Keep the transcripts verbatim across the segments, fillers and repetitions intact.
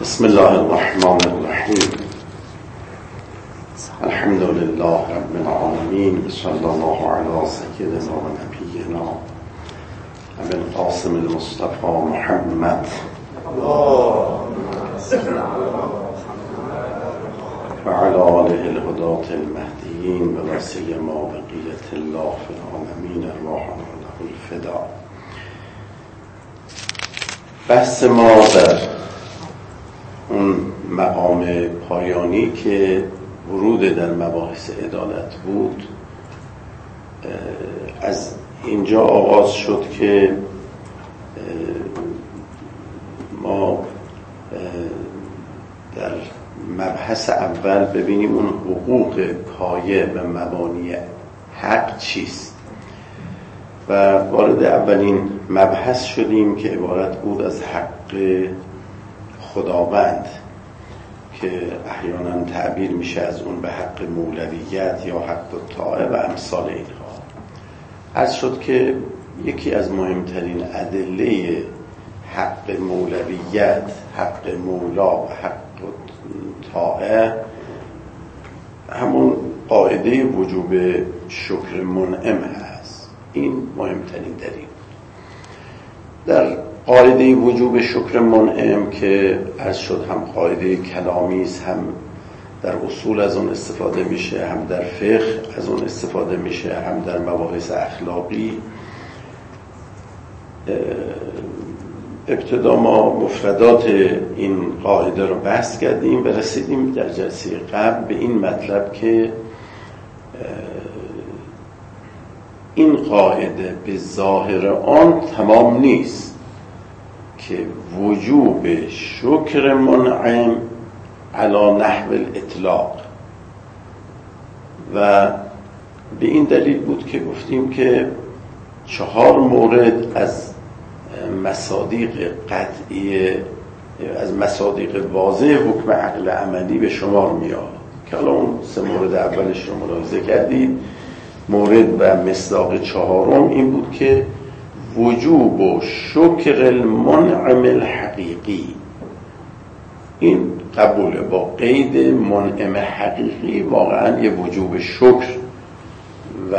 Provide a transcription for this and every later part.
بسم الله الرحمن الرحیم. الحمد لله رب العالمین، صلی الله علی سیدنا و نبینا ابی القاسم المصطفى محمد و علی آله الهداة المهدیین و سیما بقیة الله فی العالمین ارواحنا له الفدا. بحث ما در اون مقام پایانی که ورود در مباحث عدالت بود از اینجا آغاز شد که ما در مبحث اول ببینیم اون حقوق پایه و مبانی حق چیست و وارد اولین مبحث شدیم که عبارت بود از حق خداوند که احیانا تعبیر میشه از اون به حق مولویت یا حق الطاعه و امثال اینها. عرض شد که یکی از مهمترین ادله حق مولویت، حق مولا و حق طاعه همون قاعده وجوب شکر منعم هست. این مهمترین دلیل. در قاعده وجوب شکر منعم که عرض شد هم قاعده کلامی است، هم در اصول از اون استفاده میشه، هم در فقه از اون استفاده میشه، هم در مباحث اخلاقی. ابتدا ما مفردات این قاعده رو بحث کردیم و رسیدیم در جلسه قبل به این مطلب که این قاعده به ظاهر آن تمام نیست که وجوب شکر منعم علی نحو الاطلاق، و به این دلیل بود که گفتیم که چهار مورد از مصادیق قطعی، از مصادیق واضح حکم عقل عملی به شمار میاد که حالا اون سه مورد اولش رو ملاحظه کردید. مورد و مصداق چهارم این بود که وجوب و شکر المنعم الحقیقی، این قبوله با قید منعم حقیقی واقعا یه وجوب شکر و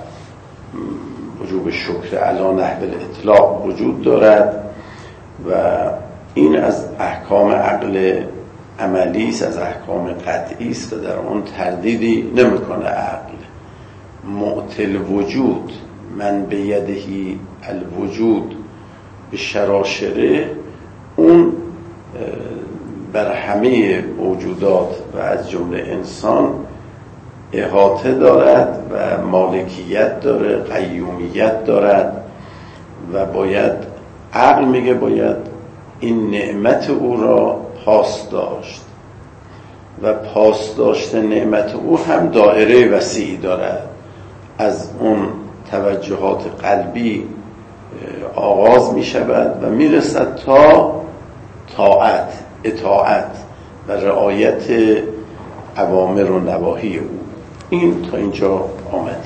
وجوب شکر علی نحو الاطلاق وجود دارد و این از احکام عقل عملی است، از احکام قطعی است و در آن تردیدی نمیکنه عقل. معطل وجود من به یدهی الوجود به شراشره، اون بر همه موجودات و از جمله انسان احاطه دارد و مالکیت داره، قیومیت دارد و باید عقل میگه باید این نعمت او را پاس داشت و پاس داشت نعمت او هم دایره وسیعی دارد. از اون توجهات قلبی آغاز می شود و می رسد تا طاعت، اطاعت و رعایت اوامر و نواهی او. این تا اینجا آمدیم.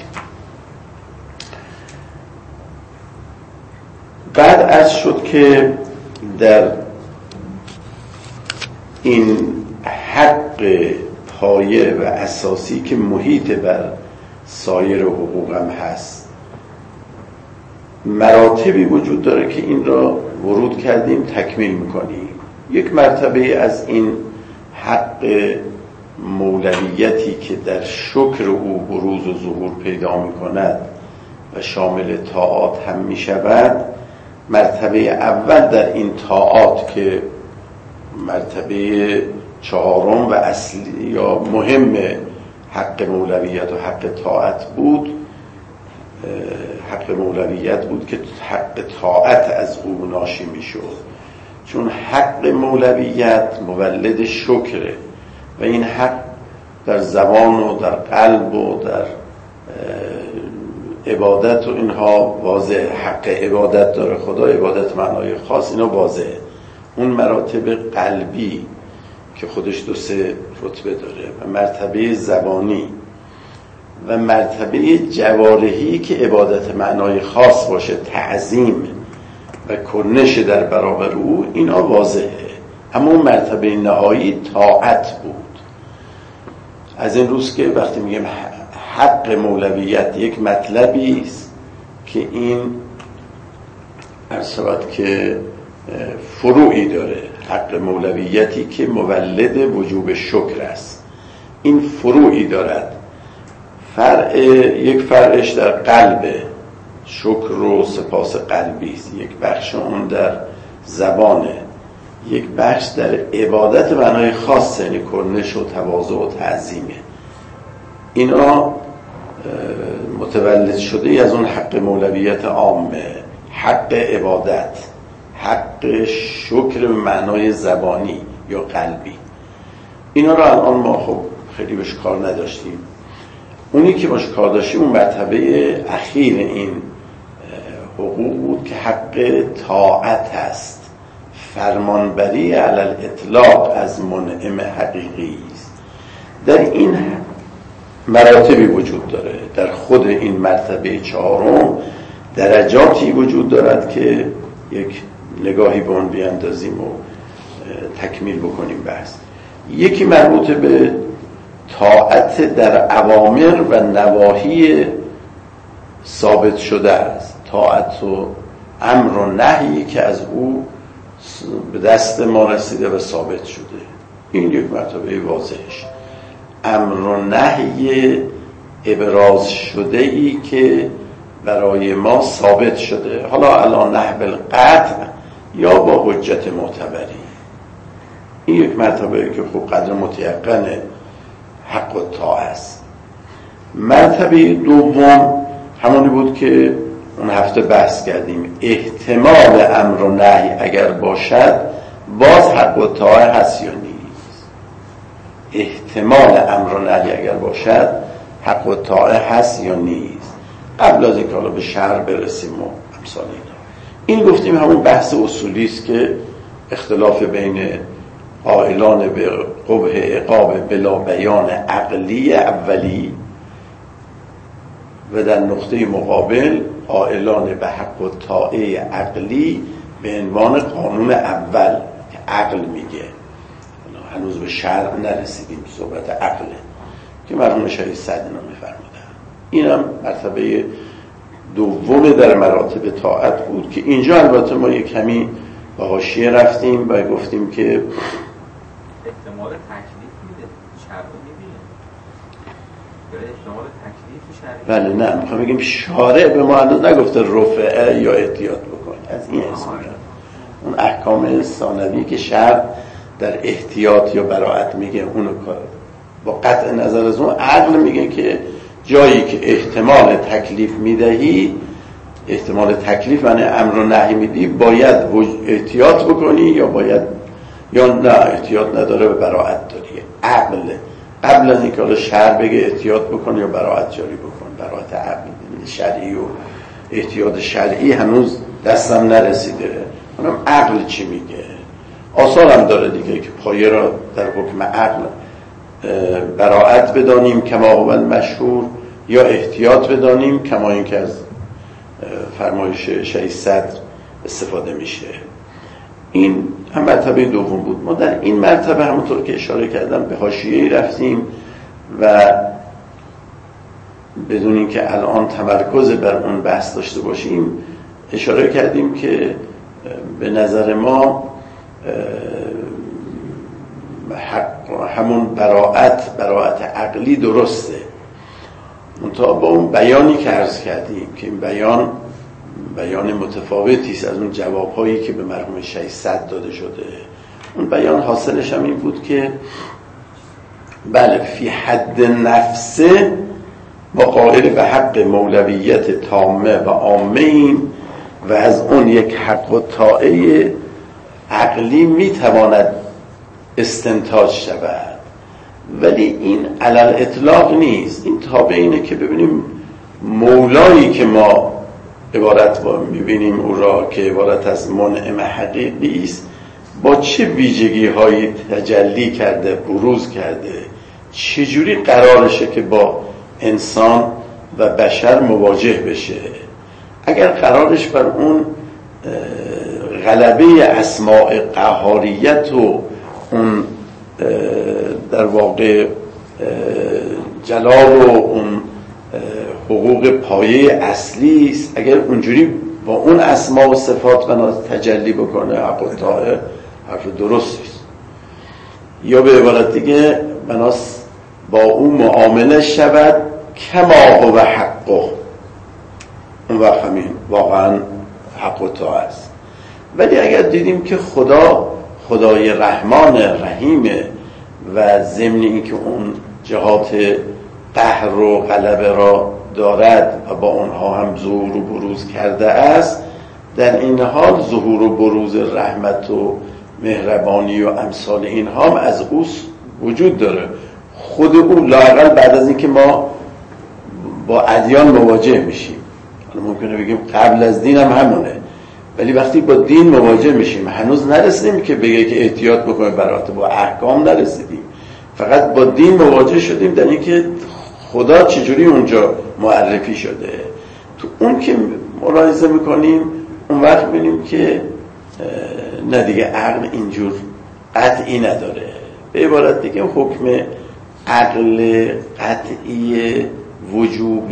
بعد عرض شد که در این حق پایه و اساسی که محیط بر سایر حقوق هم هست، مراتبی وجود داره که این را ورود کردیم تکمیل میکنیم. یک مرتبه از این حق مولویتی که در شکر او بروز و ظهور پیدا میکند و شامل طاعات هم میشود، مرتبه اول در این طاعات که مرتبه چهارم و اصلی یا مهم حق مولویت و حق طاعت بود، حق مولویت بود که حق طاعت از او ناشی می شد، چون حق مولویت مولد شکره و این حق در زبان و در قلب و در عبادت و اینها واضح. حق عبادت داره خدا، عبادت معنای خاص، اینا واضحه. اون مراتب قلبی که خودش دو سه رتبه داره و مرتبه زبانی و مرتبه جوارحی که عبادت معنای خاص باشه، تعظیم و کنش در برابر او، اینا واضحه. اما اون مرتبه نهایی طاعت بود. از این روز که وقتی میگیم حق مولویت یک مطلبی است که این ارسالت که فروعی داره، حق مولویتی که مولد وجوب شکر است، این فروعی دارد. فرع یک فرعش در قلب شکر و سپاس قلبی است، یک بخش اون در زبانه، یک بخش در عبادت معنای خاص، یعنی کرنش و تواضع و تعظیمه. اینا متولد شده از اون حق مولویت عامه، حق عبادت، حق شکر به معنای زبانی یا قلبی. اینا رو الان ما خب خیلی بهش کار نداشتیم. اونی که باش کار داشتیم اون مرتبه اخیر این حقوق بود که حق طاعت است، فرمانبری علی الاطلاق از منعم حقیقی است. در این مراتبی وجود داره، در خود این مرتبه چهارم درجاتی وجود دارد که یک نگاهی به اون بیاندازیم و تکمیل بکنیم بحث. یکی مربوط به طاعت در اوامر و نواهی ثابت شده است، طاعت و امر و نهی که از او به دست ما رسیده و ثابت شده. این یک مرتبه واضحش. امر و نهی ابراز شده ای که برای ما ثابت شده، حالا الان نه بالقطع یا با حجت معتبری. این یک مرتبه که خوب قدر متیقن حق و طاعت است. مرتبه دوم همونی بود که اون هفته بحث کردیم، احتمال امر و نهی اگر باشد باز حق و طاعت هست یا نیست. احتمال امر و نهی اگر باشد حق و طاعت هست یا نیست. قبل از اینکه حالا به شرع برسیم و امثال اینا، این گفتیم همون بحث اصولی است که اختلاف بین قائلان به قبح عقاب بلا بیان عقلی اولی و در نقطه مقابل قائلان به حق و طاعه عقلی به عنوان قانون اول که عقل میگه. هنوز به شرع نرسیدیم، صحبت عقله که مرحوم شهید صدر اینا میفرمودن. اینم مرتبه دوم در مراتب طاعت بود که اینجا البته ما یک کمی به حاشیه رفتیم و گفتیم که احتمال تکلیف میده، شرع میبینه برای احتمال تکلیف شرعی. بله، نه میخوام بگیم شارع به ما هنوز نگفته رفعه یا احتیاط بکن، از این اسم میاد. اون احکام ثانوی که شرع در احتیاط یا براعت میگه، اونو کار با قطع نظر از اون عقل میگه که جایی که احتمال تکلیف میدهی، احتمال تکلیف یعنی امر و نهی میدی، باید احتیاط بکنی یا باید یا نه احتیاط نداره و براعت داری. عقل قبل از اینکه شرع بگه احتیاط بکن یا براعت جاری بکن، براعت عقل شرعی و احتیاط شرعی هنوز دستم نرسیده. اونم عقل چی میگه؟ آثار هم داره دیگه که پایه را در حکم عقل براعت بدانیم کما هو مشهور یا احتیاط بدانیم کما این که از فرمایش شهید صدر استفاده میشه. این هم مرتبه دوم بود. ما در این مرتبه همونطور که اشاره کردم به حاشیه‌ای رفتیم و بدون این که الان تمرکز بر اون بحث داشته باشیم اشاره کردیم که به نظر ما همون براعت براعت عقلی درسته، منتها با اون بیانی که عرض کردیم که این بیان بیان متفاوتی است از اون جوابهایی که به مرحوم شهید صدر داده شده. اون بیان حاصلش هم این بود که بله فی حد نفسه با قائل به حق مولویت تامه و عامه ایم و از اون یک حق و طاعه عقلی میتواند استنتاج شود، ولی این علل اطلاق نیست. این تابع اینه که ببینیم مولایی که ما عبارت میبینیم او را که عبارت از منعم حقیقی است با چه ویژگی هایی تجلی کرده، بروز کرده، چجوری قرارشه که با انسان و بشر مواجه بشه. اگر قرارش بر اون غلبه اسماء قهاریت و اون در واقع جلال و اون حقوق پایه اصلی است، اگر اونجوری با اون اسما و صفات بنا تجلی بکنه حق و طاعه حرف درستی است. یا به عبارت دیگه بناس با اون معامله شود کما هو حقه، اون وقت همین واقعا حق و طاعه است. ولی اگر دیدیم که خدا خدای رحمان رحیمه و ضمن این که اون جهات قهر و غلبه را دارد و با اونها هم ظهور و بروز کرده است، در این حال ظهور و بروز رحمت و مهربانی و امثال اینها هم از او وجود داره. خود او لااقل بعد از اینکه ما با ادیان مواجه میشیم، حالا ممکنه بگیم قبل از دین هم همونه، ولی وقتی با دین مواجه میشیم هنوز نرسیدیم که بگه که احتیاط بکنیم برات، با احکام نرسیدیم، فقط با دین مواجه شدیم در اینکه خدا چجوری اونجا معرفی شده. تو اون که ملاحظه میکنیم اون وقت میبینیم که نه دیگه عقل اینجور قطعی نداره. به عبارت دیگه حکم عقل قطعی وجوب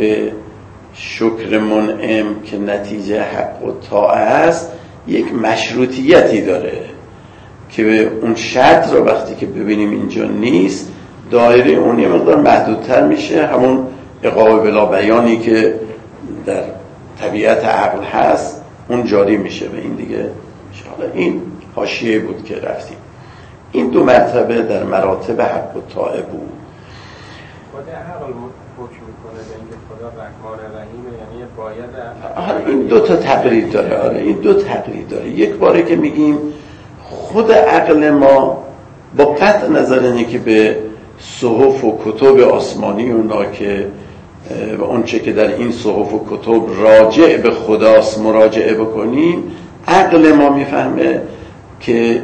شکر منعم که نتیجه حق و طاعه است یک مشروطیتی داره که اون شرط رو وقتی که ببینیم اینجا نیست، دایره اون یه مقدار محدودتر میشه، همون عقاب بلا بیانی که در طبیعت عقل هست اون جاری میشه به این دیگه میشه. حالا این حاشیه بود که رفتیم. این دو مرتبه در مراتب حق و طاعه بود. خود عقل حکم میکنه به اینکه خدا رحمان رحیمه، یعنی باید آره این دو تا تقریر داره. آره این دو تقریر داره. یک باره که میگیم خود عقل ما با قطع نظر اینه که به صحف و کتب آسمانی اونا که و اون چه که در این صحف و کتب راجع به خداست مراجعه بکنیم، عقل ما میفهمه که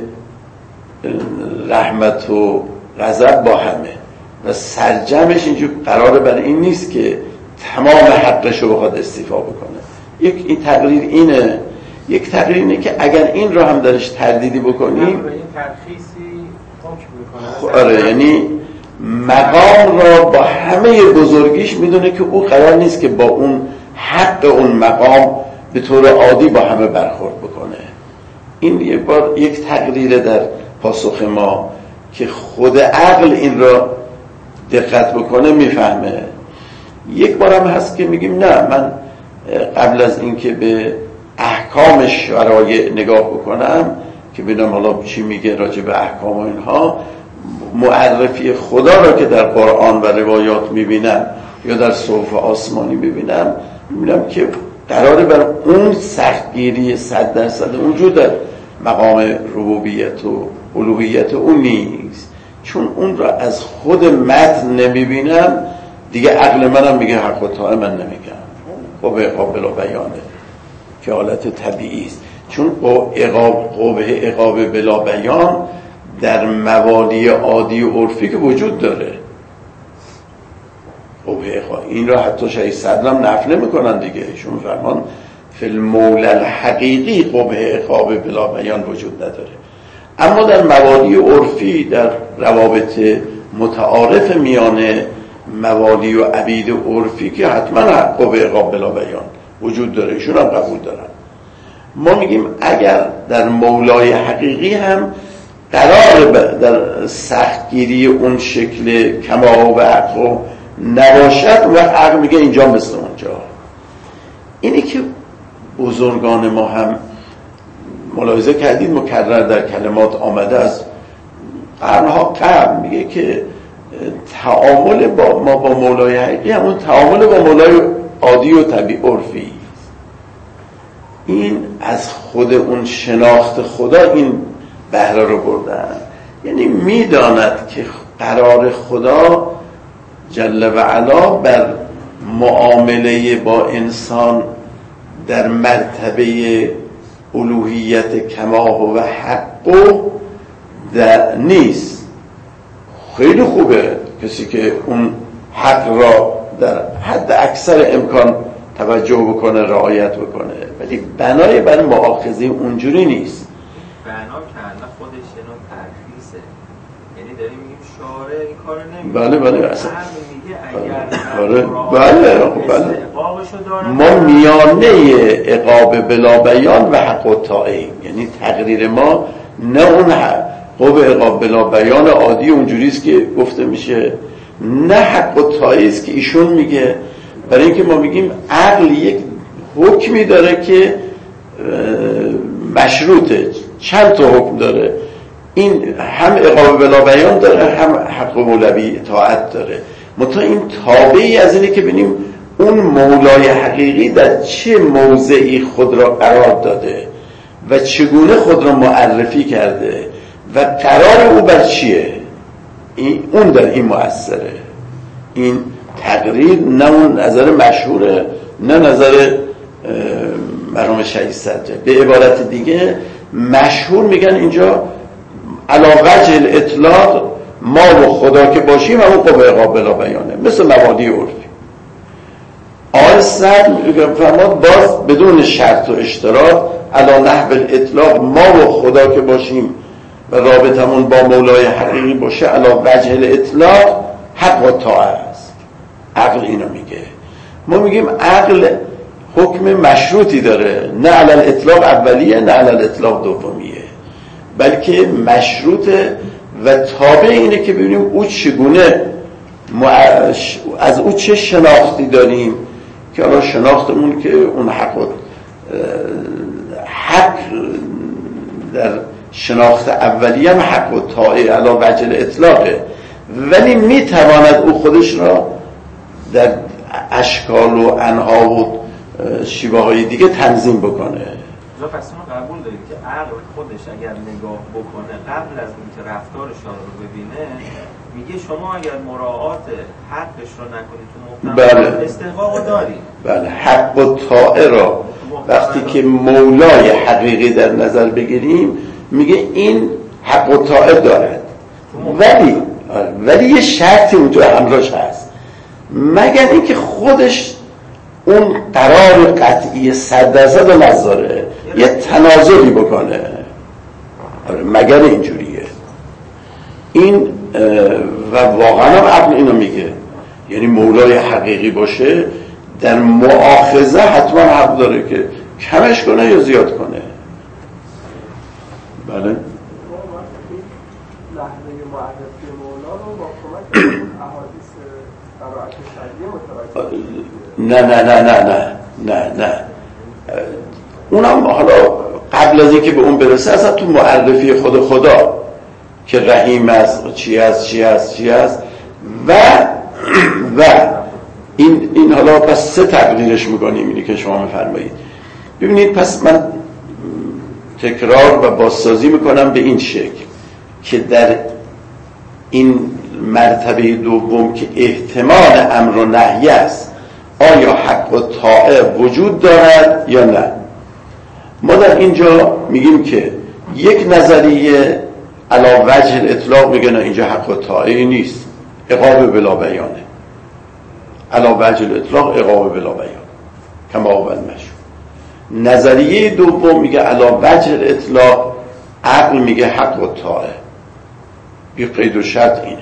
رحمت و غضب با همه و سرجمش اینجور قراره برای این نیست که تمام حقش رو بخواد استیفا بکنه. یک این تقریر اینه. یک تقریر اینه که اگر این رو هم درش تردیدی بکنیم این ترخیصی حکم میکنه. آره یعنی مقام را با همه بزرگیش میدونه که او قرار نیست که با اون حق اون مقام به طور عادی با همه برخورد بکنه. این یک بار یک تقریر در پاسخ ما که خود عقل این را دقت بکنه میفهمه. یک بار هم هست که میگیم نه، من قبل از اینکه به احکام شرایع نگاه بکنم که ببینم حالا چی میگه راجع به احکام و اینها، معرفی خدا را که در قرآن و روایات میبینم یا در صحف آسمانی میبینم، میبینم که قراره بر اون سختگیری صد درصد اونجور در مقام ربوبیت و الوهیت اون نیست. چون اون را از خود متن نمیبینم دیگه عقل منم میگه حق و طاعه من نمیگم. خب عقاب بلا بیانه که حالت طبیعی است. چون عقاب قبه عقاب بلا بیان در موالی عادی و عرفی که وجود داره. قبه عقاب این را حتی شهید صدرم نفله میکنن دیگه، ایشون فرمان فی المولى الحقیقی قبه عقاب بلا بیان وجود نداره. اما در موالی عرفی، در روابط متعارف میان موالی و عبید عرفی که حتما قبه عقاب بلا بیان وجود داره، ایشون هم قبول دارن. ما میگیم اگر در مولای حقیقی هم قرار در سختگیری اون شکل کما و عقل نباشد، و عقل میگه اینجا مثل اونجا. اینی که بزرگان ما هم ملاحظه کردید مکرر در کلمات آمده از قرنها قبل، میگه که تعامل با ما با مولای حقیقی همون تعامل با مولای عادی و طبیعی عرفی. این از خود اون شناخت خدا این بهره رو بردن، یعنی میداند که قرار خدا جل و علا بر معامله با انسان در مرتبه الوهیت کما و حق در نیست. خیلی خوبه کسی که اون حق را در حد اکثر امکان توجه بکنه، رعایت بکنه، ولی بنای برای مؤاخذه اونجوری نیست. بنا که خودش اینو ترخیصه، یعنی داریم میگیم شارع این کارو نمیکنه. بله بله اصلا میگه اگر بله بله ما میانه عقاب بلا بیان و حق الطاعه، یعنی تقریر ما نه اون حق عقاب بلا بیان عادی اونجوریست که گفته میشه، نه حق الطاعه است که ایشون میگه. برای اینکه ما میگیم عقل یک حکمی داره که مشروطه، چند تا حکم داره، این هم عقاب بلا بیان داره، هم حق مولوی اطاعت داره. منتها این تابعی از اینه که ببینیم اون مولای حقیقی در چه موضعی خود را قرار داده و چگونه خود را معرفی کرده و قرار او بر چیه. این اون در این مؤثره. این تقریر نه اون نظر مشهوره، نه نظر مرحوم شهید سجاد. به عبارت دیگه مشهور میگن اینجا علی وجه الاطلاق ما و خدا که باشیم همون قوه عقاب بلا بیانه، مثل مبادی عرفی. آقای صدر فرماد باز بدون شرط و اشتراط علی نحو الاطلاق ما و خدا که باشیم و رابطمون با مولای حقیقی باشه علی وجه الاطلاق حق و طاعه است. عقل اینو میگه. ما میگیم عقل حکم مشروطی داره، نه علی الاطلاق اولیه نه علی الاطلاق دومیه، بلکه مشروطه و تابع اینه که ببینیم او چگونه از او چه شناختی داریم که حالا شناختمون که اون حق حق در شناخت اولیه هم حق و طاعه علی وجه الاطلاقه، ولی میتواند او خودش را در اشکال و انها و شیوه های دیگه تنظیم بکنه. پس اونو قبول دارید که عقل خودش اگر نگاه بکنه قبل از اینکه رفتارشان رو ببینه میگه شما اگر مراعات حقش رو نکنید تو محتوا بله. استحقاق داری. بله حق و طاعه را وقتی که مولای حقیقی در نظر بگیریم میگه این حق و طاعه دارد، ولی ولی یه شرطی اونجا همراهش هست، مگر اینکه خودش اون قرار قطعی صد درصد رو نذاره، یه تنازلی بکنه. مگر اینجوریه این و واقعا هم عقل اینو میگه، یعنی مولای حقیقی باشه در مؤاخذه حتما حق داره که کمش کنه یا زیاد کنه. بله لحظه معرفی مولا رو با کمک احادیث قرائت شرعی متوجه نه نه نه نه نه نه نه اونم حالا قبل از اینکه به اون برسه اصلا تو معرفی خود خدا که رحیم است، چی است چی است چی است و و این این حالا پس سه تقدیرش میکنیم اینی که شما میفرمایید. ببینید پس من تکرار و بازسازی میکنم به این شکل که در این مرتبه دوم که احتمال امر و نهی است، آیا حق و طاعه وجود دارد یا نه؟ ما در اینجا میگیم که یک نظریه علی وجه الاطلاق میگه نه اینجا حق و طاعه نیست، عقاب بلا بیانه. علی وجه الاطلاق عقاب بلا بیان کما اول مشهور. نظریه دوم میگه علی وجه الاطلاق عقل میگه حق و طاعه، بی قید و شرط اینه.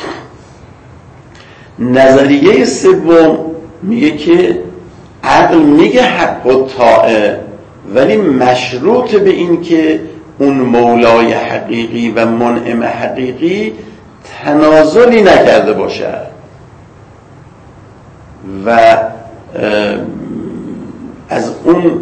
نظریه سوم میگه که عقل میگه حق و طاعه ولی مشروط به این که اون مولای حقیقی و منعم حقیقی تنازلی نکرده باشد و از اون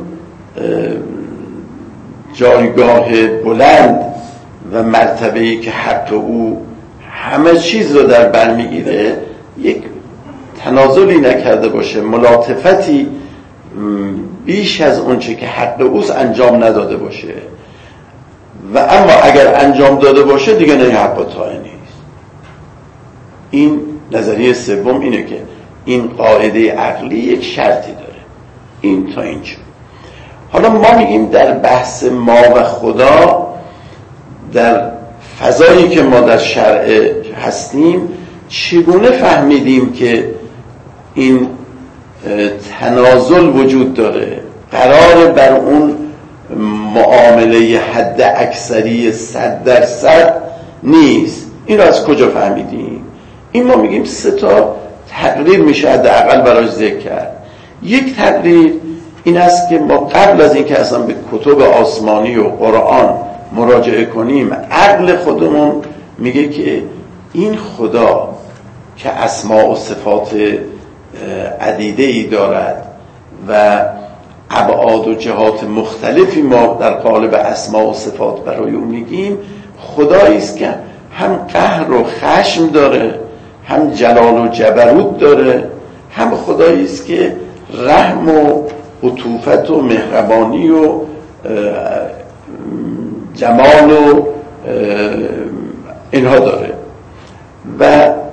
جایگاه بلند و مرتبه‌ای که حق او همه چیز رو در بر میگیره یک تنازلی نکرده باشه، ملاطفتی بیش از اون چه که حق اوست انجام نداده باشه، و اما اگر انجام داده باشه دیگه نه حق و طاعه نیست. این نظریه سوم اینه که این قاعده عقلی یک شرطی داره. این تا اینجا. حالا ما میگیم در بحث ما و خدا، در فضایی که ما در شرع هستیم، چگونه فهمیدیم که این تنازل وجود داره، قرار بر اون معامله حد اکثری صد درصد نیست. این رو از کجا فهمیدیم؟ این ما میگیم سه تا تقریر میشه حداقل براش ذکر کرد. یک تقریر این است که ما قبل از اینکه اصلا به کتب آسمانی و قرآن مراجعه کنیم، عقل خودمون میگه که این خدا که اسماء و صفات عدیده‌ای دارد و ابعاد و جهات مختلفی ما در قالب اسماء و صفات برای اون میگیم، خدایی است که هم قهر و خشم داره، هم جلال و جبروت داره، هم خدایی است که رحم و عطوفت و مهربانی و جمال و اینها داره. و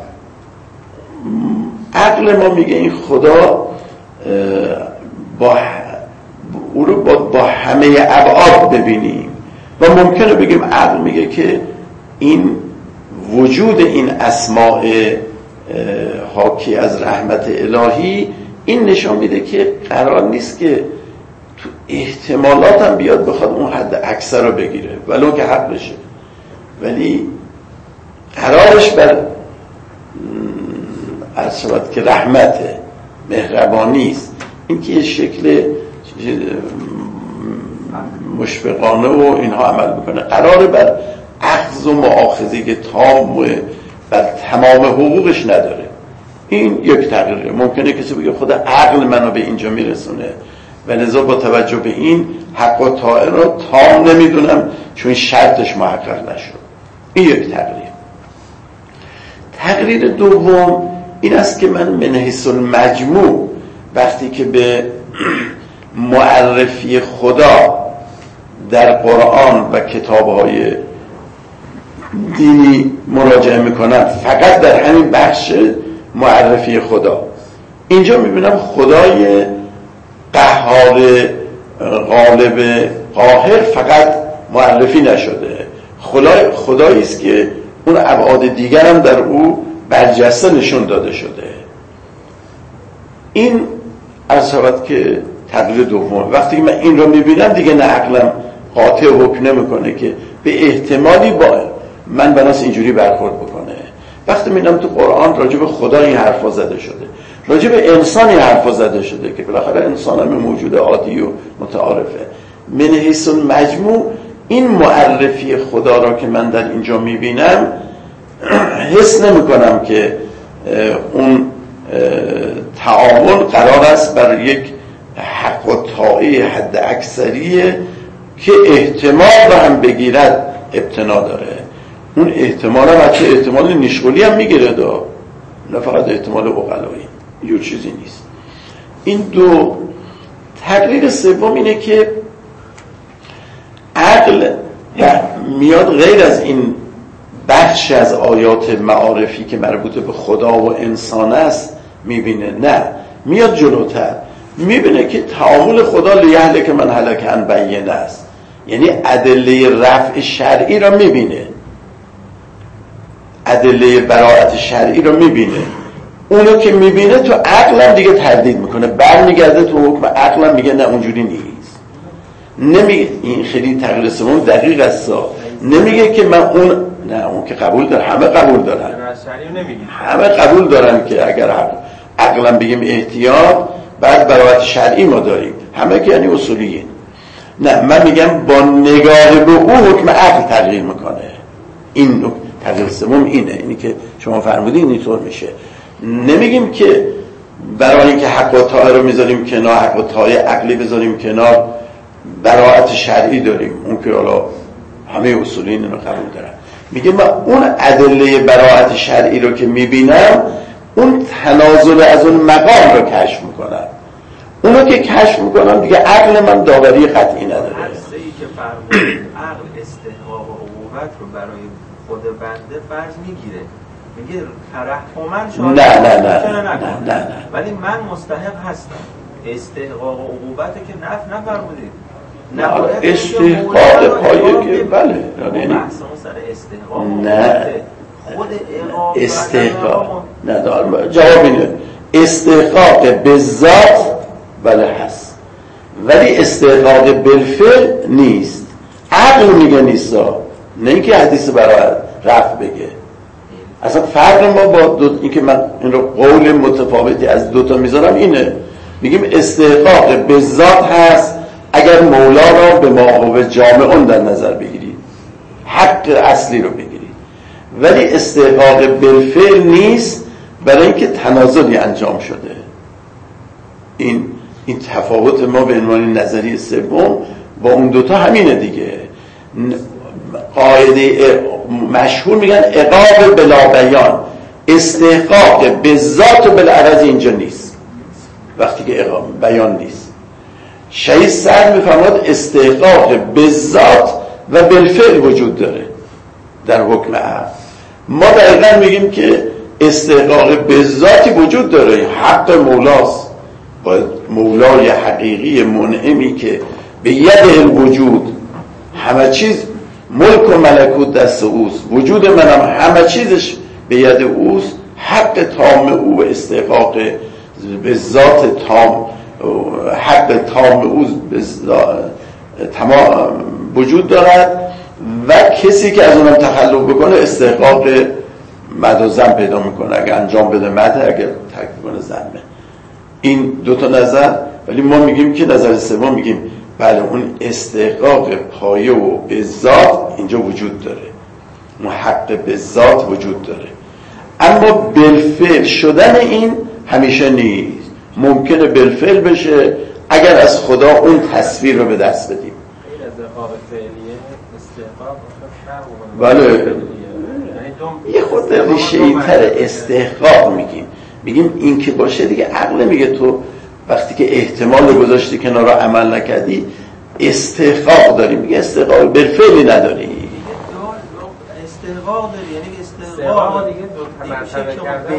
عقل ما میگه این خدا با او رو با, با همه ابعاد ببینیم و ممکنه بگیم عقل میگه که این وجود این اسماء حاکی از رحمت الهی این نشان میده که قرار نیست که تو احتمالات هم بیاد بخواد اون حد اکثر رو بگیره ولو که حق بشه، ولی قرارش بر عرض شود که رحمت مهربانی است. این که یه شکل مشفقانه و اینها عمل بکنه، قراره بر اخذ و مؤاخذه تام و بر تمام حقوقش نداره. این یک تغییره. ممکنه کسی بگه خدا عقل منو به اینجا میرسونه و لذا با توجه به این حق و طاعه رو تام نمیدونم چون شرطش محقق نشد. این یک تغییر. تغییر دوم این است که من من حیث المجموع وقتی که به معرفی خدا در قرآن و کتاب‌های دینی مراجعه میکنم، فقط در همین بخش معرفی خدا اینجا میبینم خدای قهار غالب قاهر فقط معرفی نشده، خدای خدایی است که اون ابعاد دیگر هم در او برجسته نشون داده شده. این از شود که تغییر دوم. وقتی که من این رو میبینم دیگه نه عقلم قاطع حکم نمیکنه که به احتمالی با من بناس اینجوری برخورد بکنه. وقتی میبینم تو قرآن راجع به خدا این حرفا زده شده، راجع به انسان این حرفا زده شده که بالاخره انسان هم موجود عادی و متعارفه، من حیث المجموع این معرفی خدا را که من در اینجا میبینم حس نمی کنم که اون تعامل قرار است بر یک حق و طاعه حد اکثریه که احتمال رو هم بگیرد ابتنا داره. اون احتمال هم حتی احتمال نشغلی هم میگیره دا، نه فقط احتمال اقلایی، یه چیزی نیست. این دو. تقریر سوم اینه که عقل میاد غیر از این بخش از آیات معارفی که مربوط به خدا و انسان است میبینه، نه میاد جلوتر میبینه که تعامل خدا لیهلک من هلک عن بینه است، یعنی ادله رفع شرعی را میبینه، ادله براءت شرعی را میبینه. اونو که میبینه تو عقلم دیگه تردید میکنه، برمیگرده تو حکم عقلم میگه نه اونجوری نیست. نمیگه این خیلی تغییر سوم دقیق است، نمیگه که من اون نه اون که قبول داره، همه قبول دارن، همه قبول دارن که اگر عقلم بگیم احتیاط بعد براءت شرعی ما داریم، همه که یعنی اصولیه. نه من میگم با نگاه به او حکم عقل تغییر میکنه. این تغییر سوم اینه، اینی که شما فرمودین اینطور میشه. نمیگیم که برای اینکه حق و طاعه رو میذاریم کنار، حق و طاعه عقلی بذاریم کنار، براءت شرعی داریم، اون که حالا همه اصولین اینو قبول دارن. میگه من اون ادله براءت شرعی رو که میبینم اون تنازل از اون مقام رو کشف میکنم. اونو که کشف میکنم دیگه عقل من داوری قطعی نداره. عرضه‌ای که فرمودید عقل استحقاق و عقوبت رو برای خود بنده فرض میگیره، میگه ترحماً شاید نه نه نه نه نه نه ولی من مستحق هستم. استحقاق و عقوبت که نف نفرمودید، نه استحقاق پایه که بله یعنی بحث اون سر استحقاق نه خود استحقاق نه دار جواب اینه استحقاق به ذات بله هست، ولی استحقاق بالفعل نیست. عقل میگه نیستا، نه اینکه حدیث برای رفع بگه. اصلا فرق ما با دو این که من این رو قول متفاوتی از دوتا میذارم اینه، میگیم استحقاق به ذات هست اگر مولا را به ماهو جامعون در نظر بگیرید، حق اصلی رو بگیرید، ولی استحقاق بالفعل نیست برای اینکه تنازلی انجام شده. این این تفاوت ما به عنوان نظریه سوم با اون دوتا همینه دیگه. قاعده مشهور میگن عقاب بلا بیان، استحقاق به ذات و بالعرض اینجا نیست وقتی که عقاب بیان نیست. شهید سعد میفرماد استحقاق به ذات و بالفعل وجود داره در حکم عقل. ما دقیقا میگیم که استحقاق به ذاتی وجود داره، حق مولاست، باید مولای حقیقی منعمی که به ید الوجود همه چیز ملک و ملکوت دست اوست، وجود منم همه چیزش به ید اوست، حق تام او و استحقاق به ذات تام، حق تام او تمام وجود دارد و کسی که از اونم تخلف بکنه استحقاق مد و ذم پیدا میکنه، اگر انجام بده مده، اگر ترک بکنه ذمه. این دو تا نظر. ولی ما میگیم که نظر سوم میگیم بله اون استحقاق پایه و به ذات اینجا وجود داره، اون حق به ذات وجود داره، اما بالفعل شدن این همیشه نیست. ممکنه بالفعل بشه اگر از خدا اون تصویر رو به دست بدیم. بله یه خود ریشه‌ای تر استحقاق میگیم، میگیم این که باشه دیگه عقل میگه تو وقتی که احتمال گذاشتی کنار رو عمل نکردی استحقاق داری، میگه استحقاق بالفعلی نداری. استحقاق داری یعنی استحقاق دیگه دو مرتبه کردن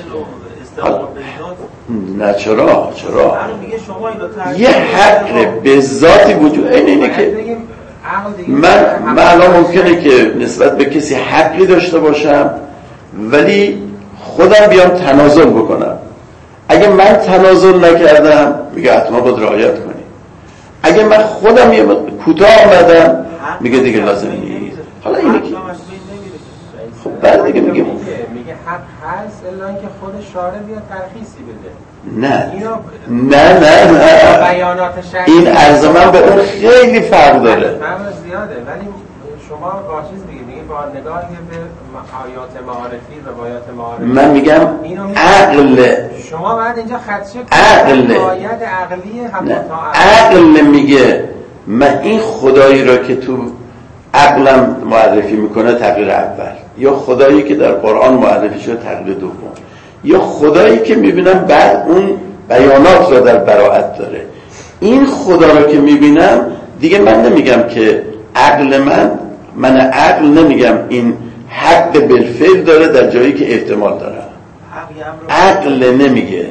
نه چرا چرا میگه شما یه حق به ذاتی وجود این اینه که من من الان ممکنه که نسبت به کسی حقی داشته باشم ولی خودم بیام تنازل بکنم. اگه من تنازل نکردم میگه حتما باید رعایت کنی. اگه من خودم یه کوتاه آمدم میگه دیگه لازم نیست. حالا اینه که خب بعد دیگه میگه میگه حق هست الا اینکه خود شارع بیاد ترخیصی بده. نه نه نه نه بیانات شرعی این عرض من به اون خیلی فرق داره. فرق زیاده ولی شما با چیز میگید میگید با نگاهی به آیات معارفی و روایات معارفی من میگم عقل شما بعد اینجا خدشه عقل باید عقلی هم تا عقل میگه من این خدایی را که تو عقلم معرفی میکنه تغییر اول، یا خدایی که در قرآن معرفی شده تغییر دوم، یا خدایی که میبینم بعد اون بیانات را در براءت داره. این خدا را که میبینم دیگه من نمیگم که عقل من من عقل نمیگم این حق بالفعل داره در جایی که احتمال داره. عقل نمیگه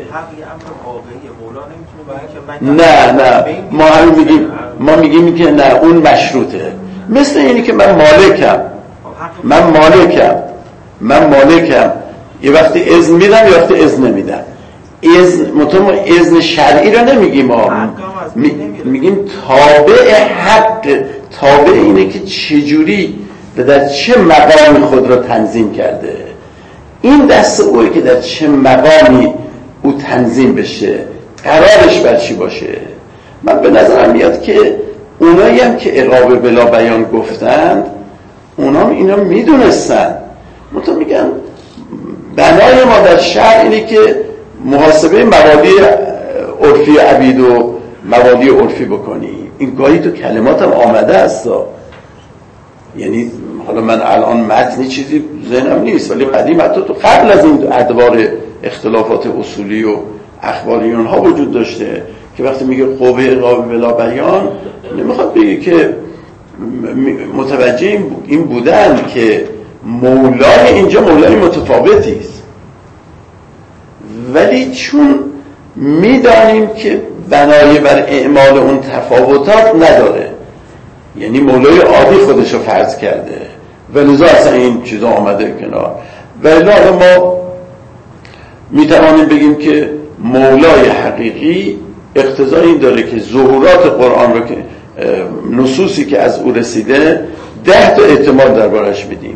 نه نه ما هم میگیم ما میگیم که نه اون مشروطه. مثل اینی که من مالکم من مالکم من مالکم یه وقتی اذن میدم یه وقتی اذن نمیدم. اذن مطمئن اذن شرعی رو نمیگیم ما میگیم تابع حق. تابع اینه که چجوری و در چه مقامی خود رو تنظیم کرده. این دست اوه که در چه مقامی او تنظیم بشه، قرارش بر چی باشه. من به نظرم میاد که اونایی هم که عقاب بلا بیان گفتند اونا اینا میدونستن. منطقه میگن بنای ما در شهر اینه که محاسبه موالی عرفی عبید و موالی عرفی بکنی. این گاهی تو کلمات هم آمده است، یعنی حالا من الان متنی چیزی ذهنم نیست ولی قدیم حتی تو قبل از این ادوار اختلافات اصولی و اخباریون ها وجود داشته که وقتی میگه قوه عقاب بلا بیان نمیخواد بگه که متوجه این بودن که مولای اینجا مولای متفاوتی است، ولی چون میدانیم که بنای بر اعمال اون تفاوتات نداره، یعنی مولای عادی خودشو فرض کرده و لذا اصلا این چیزا آمده کنار. ولی ما میتوانیم بگیم که مولای حقیقی اقتضای این داره که ظهورات قرآن رو که نصوصی که از او رسیده ده تا احتمال دربارش بدیم.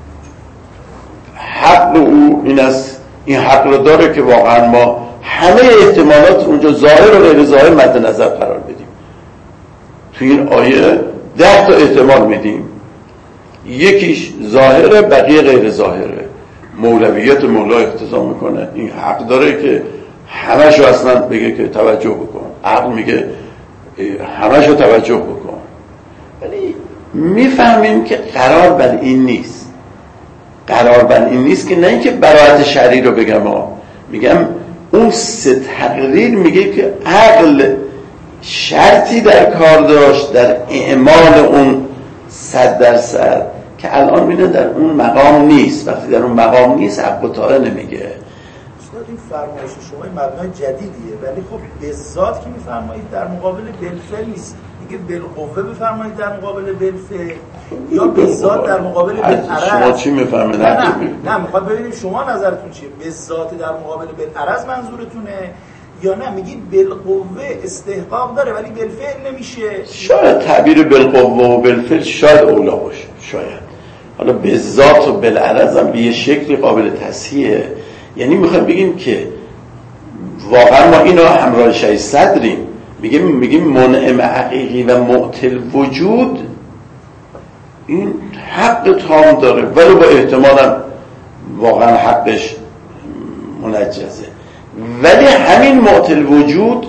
حق او این است، این حق رو داره که واقعا ما همه احتمالات اونجا ظاهر و غیر ظاهر مد نظر قرار بدیم. تو این آیه ده تا احتمال میدیم، یکیش ظاهره بقیه غیر ظاهره. مولویت مولا اقتضا میکنه این حق داره که همشو اصلا بگه که توجه بکن، عقل میگه همشو توجه بکن، ولی میفهمیم که قرار بر این نیست. قرار بر این نیست که نه اینکه براءت شرعی رو بگم ها، میگم اون سه تقریر میگه که عقل شرطی در کار داشت در اعمال اون صد درصد که الان میبینه در اون مقام نیست. وقتی در اون مقام نیست حق و طاعه نمیگه. استاد این فرمایش شما این مبنای جدیدیه، ولی خب به ذات که میفرمایید در مقابل بالفعل نیست، میگه بالقوه بفرمایید در مقابل بالفعل یا به ذات در مقابل بالعرض. شما چی میفهمید؟ نه نه نه میخواد ببینیم شما نظرتون چیه، به ذات در مقابل بالعرض منظورتونه یا نه میگید بالقوه استحقاق داره ولی بالفعل نمیشه؟ شاید تعبیر بالقوه و بالفعل شاید اولا باشه، شاید. حالا به ذات و بالعرض هم به یه شکلی قابل تصحیحه. یعنی میخوایم بگیم که واقعا ما اینا همراه شای صدریم، میگیم میگیم منعم حقیقی و معطل وجود این حق تام داره ولی با احتمالم واقعا حقش منجزه، ولی همین معطل وجود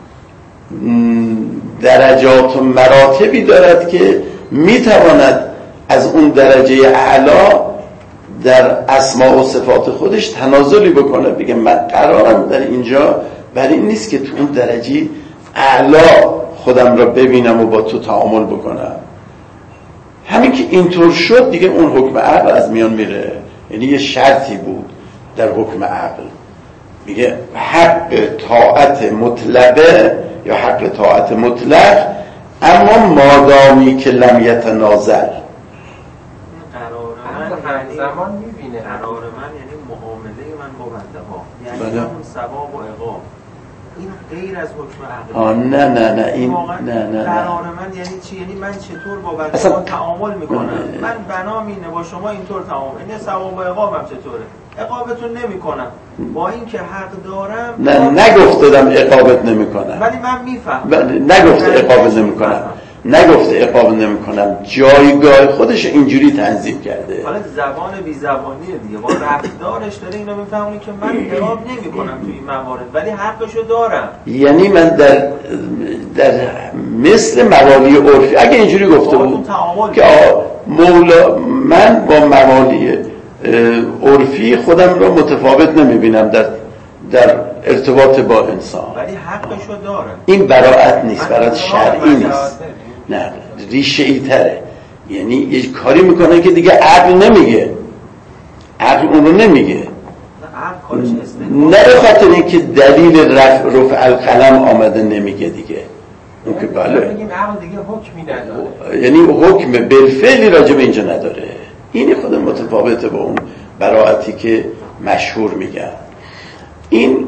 درجات و مراتبی دارد که میتواند از اون درجه اعلا در اسماء و صفات خودش تنازلی بکنه، بگه من قرارم در اینجا برای این نیست که تو اون درجه اعلا خودم را ببینم و با تو تعامل بکنم. همین که اینطور شد دیگه اون حکم عقل از میان میره. یعنی یه شرطی بود در حکم عقل، میگه حق طاعت مطلقه یا حق طاعت مطلق، اما مادامی که لم یتنازل. زمان میبینه قرار من یعنی معامله من با بنده ها، یعنی همون ثواب و عقاب، این غیر از حکم عقل. آه نه نه نه این نه نه قرار من یعنی چی؟ یعنی من چطور با بنده ها تعامل میکنم؟ من بنام اینه با شما اینطور تعامل، این ثواب و عقابم چطوره؟ عقابتون نمیکنم با این که حق دارم. نه نگفتم عقابت نمیکنم، ولی من میفهمم. نگفته عقابت نمیکنم، نگفته عقاب نمیکنم، جایگاه خودش اینجوری تنظیم کرده. حالا زبان بی زبانیه دیگه، با رفتارش داره اینو میفهمونه که من عقاب نمیکنم توی این موارد ولی حقشو دارم. یعنی من در در مثل موالی عرفی اگه اینجوری گفته بود که مولا من با موالی عرفی خودم رو متفاوت نمیبینم در در ارتباط با انسان، ولی حقشو داره. این براءت نیست، براءت شرعی نیست، نه ریشه ای تره. یعنی یه کاری میکنه که دیگه عقل نمیگه، عقل اون رو نمیگه، نه به خاطر اینکه دلیل رفع رفع القلم آمده نمیگه دیگه، اون که بله بگیم عقل دیگه حکمی نداره، یعنی حکم بالفعلی راجع به اینجا نداره. این خود متفاوته با اون براءتی که مشهور میگن. این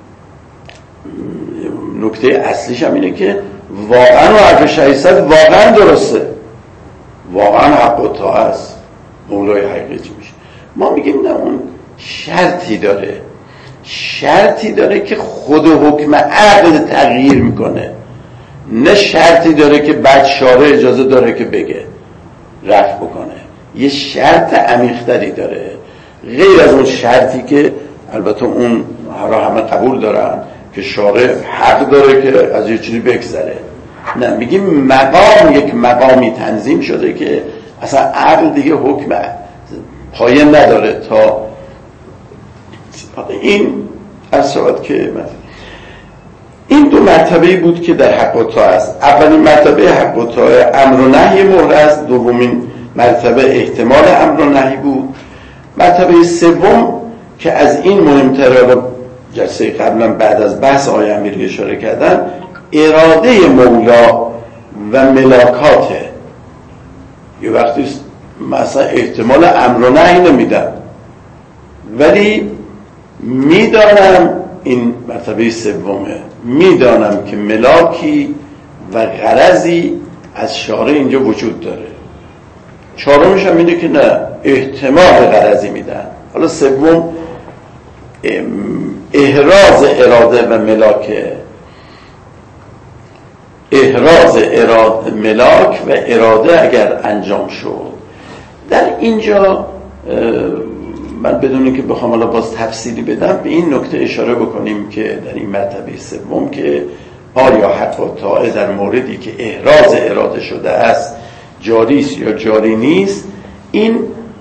نکته اصلیش هم اینه که واقعا و حرف شهیصد واقعا درسته، واقعا حق و طاعه است، مولای حقیقی میشه. ما میگیم نه اون شرطی داره، شرطی داره که خود حکم عقل تغییر میکنه، نه شرطی داره که بعد شارع اجازه داره که بگه رفع بکنه. یه شرط عمیق‌تری داره غیر از اون شرطی که البته اون را همه قبول دارن که شارع حق داره که از یه چیزی بگذره. نه، میگیم مقام یک مقامی تنظیم شده که اصلا عقل دیگه حکم پایه نداره. تا این اصابت که این دو مرتبه‌ای بود که در حق و طاعه است. اولین مرتبه حق و طاعه امر و نهی مهر است، دومین مرتبه احتمال امر و نهی بود. مرتبه سوم که از این مهمتره، جلسه قبلا بعد از بحث آیه امیری اشاره کردن، اراده مولا و ملاکاته. یه وقتی مثلا احتمال امر و نهی نمیدن ولی میدانم، این مرتبه سومه، میدانم که ملاکی و غرضی از شارع اینجا وجود داره. چهارمش هم اینه که نه، احتمال غرضی میدن. حالا سوم احراز اراده و ملاکه، احراز اراده ملاک و اراده اگر انجام شد. در اینجا من بدون اینکه بخوام حالا باز تفصیلی بدم به این نکته اشاره بکنیم که در این مرتبه سوم که آیا حق و طاعه در موردی که احراز اراده شده است جاری است یا جاری نیست، این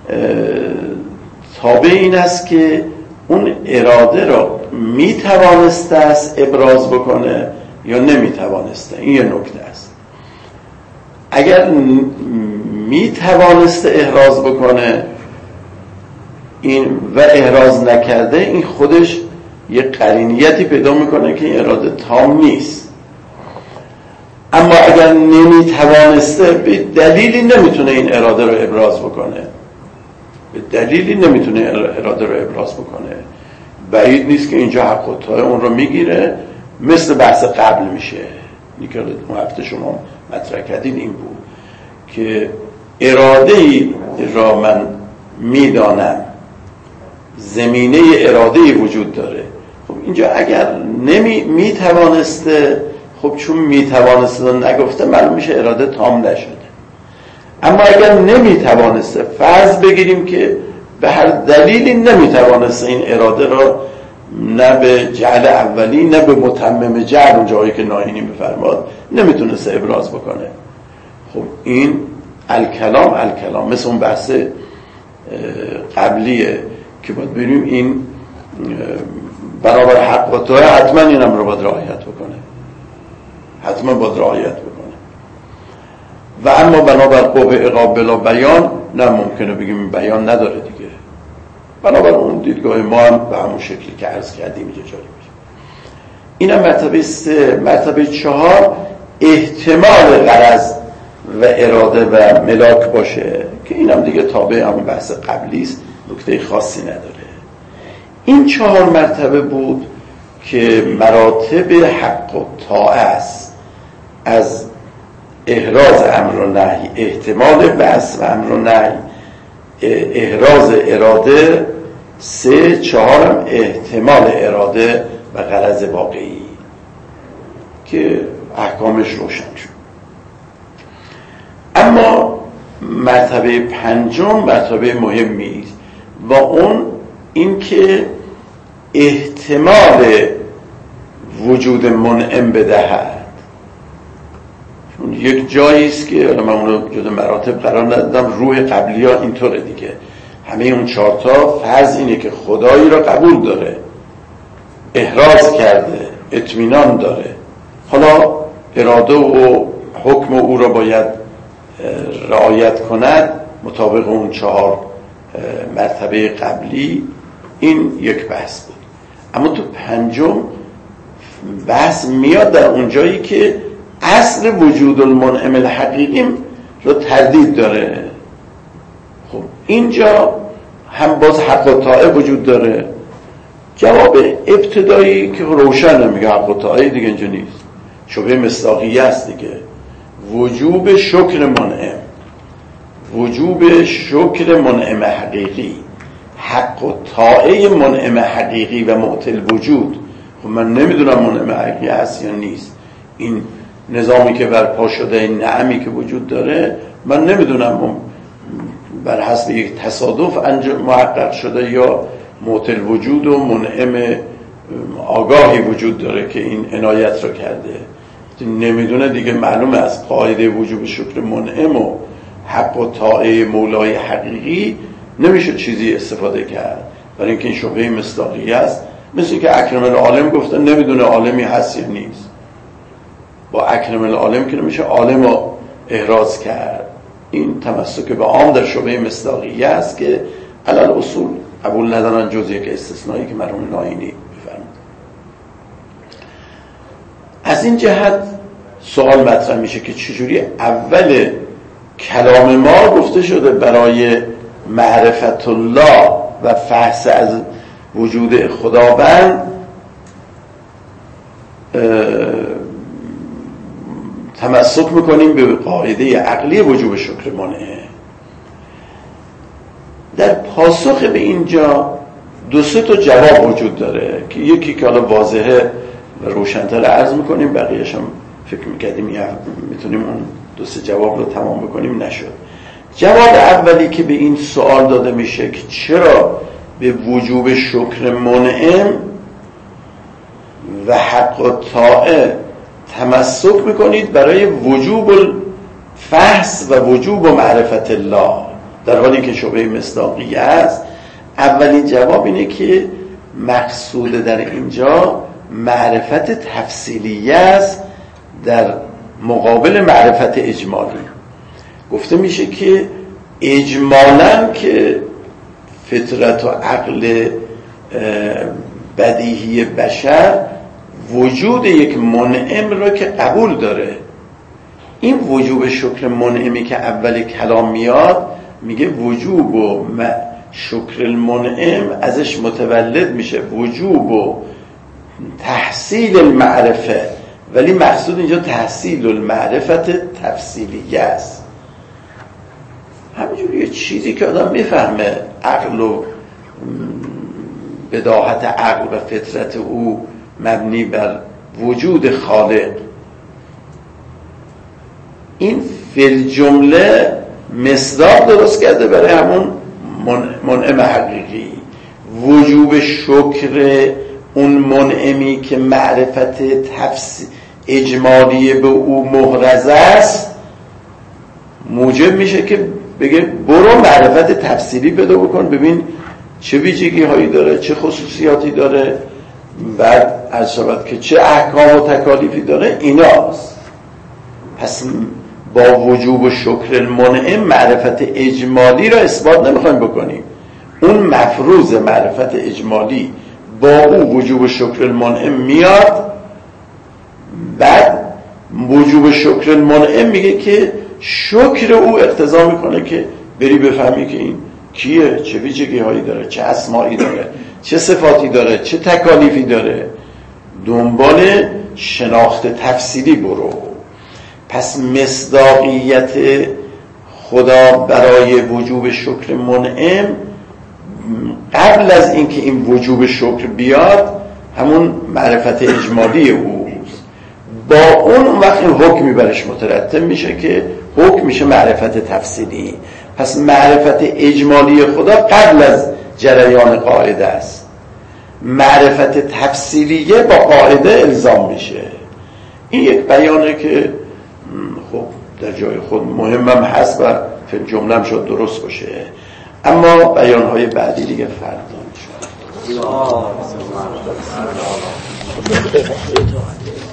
تابع این است که اون اراده را میتوانسته است ابراز بکنه یا نمیتوانسته. این یه نکته است. اگر میتوانسته احراز بکنه این و احراز نکرده، این خودش یه قرینیتی پیدا میکنه که این اراده تام نیست. اما اگر نمیتوانسته، به دلیلی نمیتونه این اراده رو ابراز بکنه، به دلیلی نمیتونه اراده رو ابراز بکنه، بعید نیست که اینجا حق و طاعه اون رو میگیره. مثل بحث قبل میشه، این که اون هفته شما مطرح کردین این بود که اراده ای را من میدانم، زمینه اراده ای وجود داره. خب اینجا اگر نمی میتوانسته، خب چون میتوانسته نگفته معلوم میشه اراده تام نشده. اما اگر نمیتوانسته، فرض بگیریم که به هر دلیلی نمیتوانسته این اراده را نه به جعل اولی نه به متمم جعل، اون جایی که ناینی میفرماد، نمیتونسته ابراز بکنه. خب این الکلام الکلام مثل اون بحث قبلیه که باید ببینیم این برابر حق و طاعه حتما اینم رو باید رعایت بکنه، حتما باید رعایت بکنه. و اما بنابر قوه عقاب بلا بیان، نه ممکنه بگیم این بیان نداره دیگه. بنابر اون دیدگاه ما هم به همون شکلی که عرض کردیم اینجا جاری میشه. اینم مرتبه سه. مرتبه چهار احتمال غرض و اراده و ملاک باشه که اینم دیگه تابع همون بحث قبلی است، نکته خاصی نداره. این چهار مرتبه بود که مراتب حق و طاعه است، از احراز امر و نهی، احتمال بحث و امر و نهی، احراز اراده، سه چهارم احتمال اراده و غرض واقعی که احکامش روشن شد. اما مرتبه پنجم مرتبه مهمی است و اون این که احتمال وجود منعم بدهد. چون یک جایی است که من اون رو جدا مراتب قرار ندادم، روح قبلی ها اینطوره دیگه، همه اون چهارتا فرض اینه که خدایی را قبول داره، احراز کرده، اطمینان داره، حالا اراده و حکم او را باید رعایت کند مطابق اون چهار مرتبه قبلی. این یک بحث بود. اما تو پنجم بحث میاد در اون جایی که اصل وجود المنعم الحقیقی رو تردید داره. خب اینجا هم باز حق و طاعه وجود داره. جواب ابتدایی که روشن میگه حق و طاعه دیگه اینجا نیست، شبه مصداقیه است دیگه. وجوب شکر منعم، وجوب شکر منعم حقیقی، حق و طاعه منعم حقیقی و معطی الوجود. خب من نمیدونم منعم حقیقی هست یا نیست. این نظامی که برپا شده، این نعمی که وجود داره، من نمیدونم بر حسب یک تصادف محقق شده یا معطی الوجود و منعم آگاهی وجود داره که این عنایت رو کرده. نمیدونه دیگه. معلومه از قاعده وجوب شکر منعم و حق و طاعه مولای حقیقی نمیشه چیزی استفاده کرد، برای اینکه این شبهه مصداقیه است. مثل که اکرم العالم گفته نمیدونه عالمی هست یا نیست. با اکرم العالم که نمیشه عالم رو احراز کرد. این تمسک به عام در شبهه مصداقیه است که علل اصول قبول ندارن جز یک استثنایی که مرحوم ناینی بفرمود. از این جهت سوال مطرح میشه که چجوری اول کلام ما گفته شده برای معرفت الله و فحص از وجود خداوند تمسک میکنیم به قاعده عقلی وجوب شکر منعم. در پاسخ به اینجا دو سه تا جواب وجود داره که یکی که حالا واضحه و روشن‌تر عرض میکنیم، بقیه‌اش هم فکر میکردیم یا میتونیم اون دو سه جواب رو تمام بکنیم، نشد. جواب اولی که به این سوال داده میشه که چرا به وجوب شکر منعم و حق و طاعه تمسک میکنید برای وجوب الفحص و وجوب معرفت الله، در حالی که شبهه مصداقیه است. اولین جواب اینه که مقصود در اینجا معرفت تفصیلیه است در مقابل معرفت اجمالی. گفته میشه که اجمالاً که فطرت و عقل بدیهی بشر وجود یک منعم رو که قبول داره. این وجوب شکر منعمی که اول کلام میاد میگه وجوب و شکر المنعم ازش متولد میشه وجوب و تحصیل المعرفه، ولی مقصود اینجا تحصیل المعرفت تفصیلیه است. همینجوری یه چیزی که آدم میفهمه عقل و بداهت عقل و فطرت او مبنی بر وجود خالق، این فی جمله مصداق درست کرده برای همون منعم حقیقی. وجوب شکر اون منعمی که معرفت تفصیل اجمالی به او محرز است موجب میشه که بگه برو معرفت تفصیلی پیدا بکن، ببین چه ویژگی هایی داره، چه خصوصیاتی داره، بعد عرض شود که چه احکام و تکالیفی داره. ایناست. پس با وجوب و شکر المنعم معرفت اجمالی را اثبات نمیخوایم بکنیم، اون مفروض معرفت اجمالی با او وجوب و شکر المنعم میاد. بعد وجوب شکر المنعم میگه که شکر او اقتضا میکنه که بری بفهمی که این کیه، چه ویژگی هایی داره، چه اسمایی داره، چه صفاتی داره، چه تکالیفی داره، دنبال شناخت تفصیلی برو. پس مصداقیت خدا برای وجوب شکر منعم قبل از اینکه این وجوب شکر بیاد همون معرفت اجمالی اوست. با اون وقت این حکمی برش مترتب میشه که حکم میشه معرفت تفصیلی. پس معرفت اجمالی خدا قبل از جریان قاعده است، معرفت تفصیلیه با قاعده الزام میشه. این یک بیانه که خب در جای خود مهمم هست و فی جمله هم شد درست باشه، اما بیانهای بعدی دیگه فردا میشه.